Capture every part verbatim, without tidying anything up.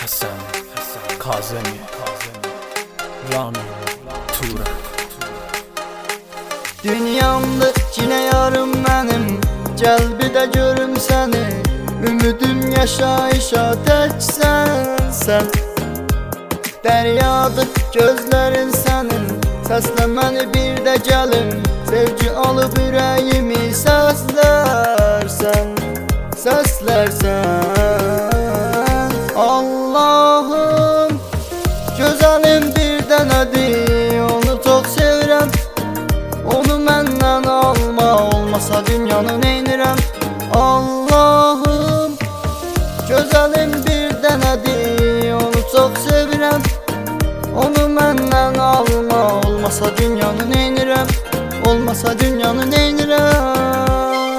Həsən, Kazemi, Rami, Tura. Dünyamda yine yarım mənim, gəl bir də görüm səni. Ümidim yaşayışa təksən sən. Dəryadır gözlərin sənin, səslə məni bir də gəlin. Sevgi alıb ürəyimi səslərsən, səslərsən. Allahım, gözəlim bir dənədir, onu çox sevirəm. Onu məndən alma, olmasa dünyanı neynirəm. Allahım, gözəlim bir dənədir, onu çox sevirəm. Onu məndən alma, olmasa dünyanı neynirəm. Olmasa dünyanı neynirəm.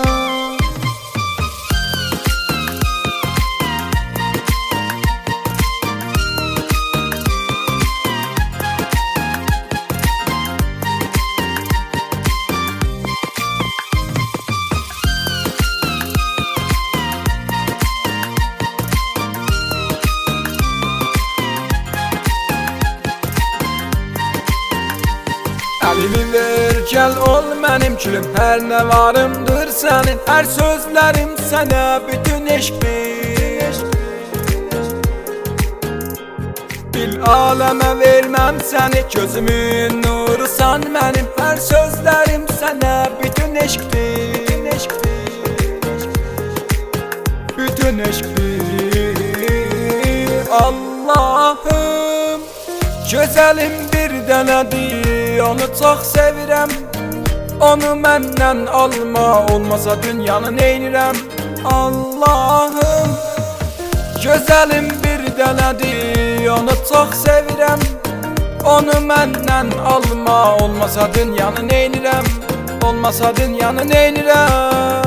Əlimi ver, gəl ol mənim külüm, hər nə varımdır sənin. Hər sözlərim sənə bütün eşqdir. Bil aləmə verməm səni, gözümün nurusan mənim. Hər sözlərim sənə bütün eşqdir. Bütün eşqdir. Allahım, gözəlim bir dənədir, onu çox sevirəm. Onu məndən alma, olmasa dünyanı neynirəm. Allahım, gözəlim bir dənədir, onu çox sevirəm. Onu məndən alma, olmasa dünyanı neynirəm. Olmasa dünyanı neynirəm.